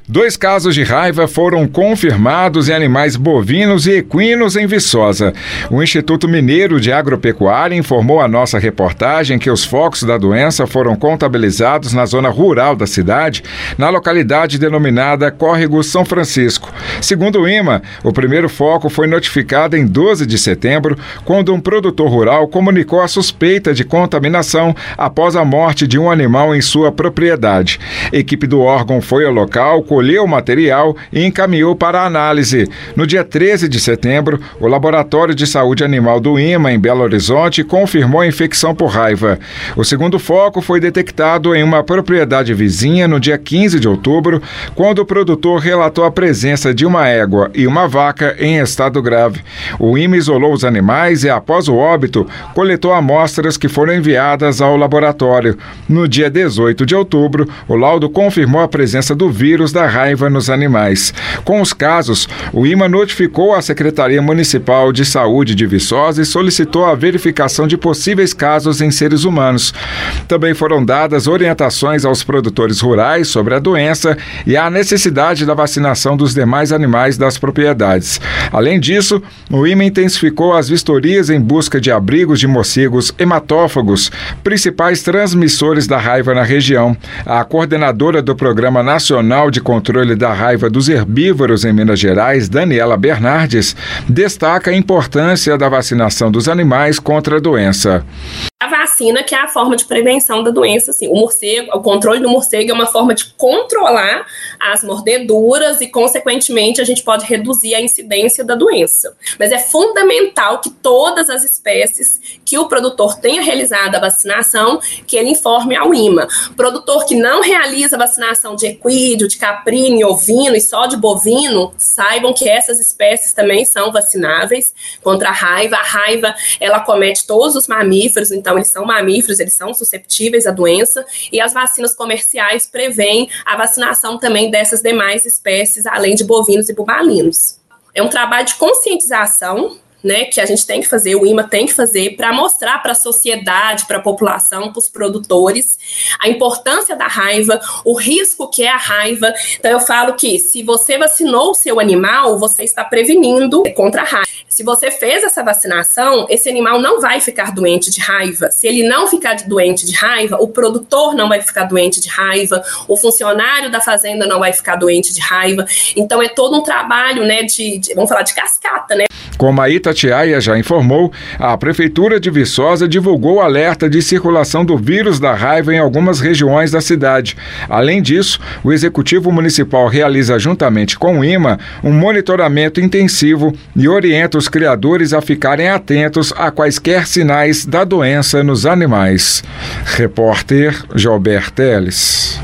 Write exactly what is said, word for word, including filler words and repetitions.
Dois casos de raiva foram confirmados em animais bovinos e equinos em Viçosa. O Instituto Mineiro de Agropecuária informou à nossa reportagem que os focos da doença foram contabilizados na zona rural da cidade, na localidade denominada Córrego São Francisco. Segundo o IMA, o primeiro foco foi notificado em doze de setembro, quando um produtor rural comunicou a suspeita de contaminação após a morte de um animal em sua propriedade. A equipe do órgão foi ao local, colheu o material e encaminhou para a análise. No dia treze de setembro, o Laboratório de Saúde Animal do IMA, em Belo Horizonte, confirmou a infecção por raiva. O segundo foco foi detectado em uma propriedade vizinha no dia quinze de outubro, quando o produtor relatou a presença de uma égua e uma vaca em estado grave. O IMA isolou os animais e, após o óbito, coletou amostras que foram enviadas ao laboratório. No dia dezoito de outubro, o laudo confirmou a presença do vírus da raiva nos animais. Com os casos, o IMA notificou a Secretaria Municipal de Saúde de Viçosa e solicitou a verificação de possíveis casos em seres humanos. Também foram dadas orientações aos produtores rurais sobre a doença e a necessidade da vacinação dos demais animais das propriedades. Além disso, o IMA intensificou as vistorias em busca de abrigos de morcegos hematófagos, principais transmissores da raiva na região. A coordenadora do Programa Nacional de Controle da Raiva dos Herbívoros em Minas Gerais, Daniela Bernardes, destaca a importância da vacinação dos animais contra a doença. A vacina, que é a forma de prevenção da doença, assim, o morcego, o controle do morcego é uma forma de controlar as mordeduras e, consequentemente, a gente pode reduzir a incidência da doença. Mas é fundamental que todas as espécies que o produtor tenha realizado a vacinação, que ele informe ao IMA. Produtor que não realiza vacinação de equídeo, de caprino e ovino e só de bovino, saibam que essas espécies também são vacináveis contra a raiva. A raiva, ela comete todos os mamíferos, então eles são mamíferos, eles são susceptíveis à doença, e as vacinas comerciais prevêem a vacinação também dessas demais espécies, além de bovinos e bubalinos. É um trabalho de conscientização, né, que a gente tem que fazer, o IMA tem que fazer, para mostrar para a sociedade, para a população, para os produtores, a importância da raiva, o risco que é a raiva. Então eu falo que se você vacinou o seu animal, você está prevenindo contra a raiva. Se você fez essa vacinação, esse animal não vai ficar doente de raiva. Se ele não ficar doente de raiva, o produtor não vai ficar doente de raiva, o funcionário da fazenda não vai ficar doente de raiva. Então é todo um trabalho, né, de, de vamos falar de cascata, né? Como a Itatiaia já informou, a Prefeitura de Viçosa divulgou o alerta de circulação do vírus da raiva em algumas regiões da cidade. Além disso, o Executivo Municipal realiza, juntamente com o IMA, um monitoramento intensivo e orienta os criadores a ficarem atentos a quaisquer sinais da doença nos animais. Repórter Gilberto Teles.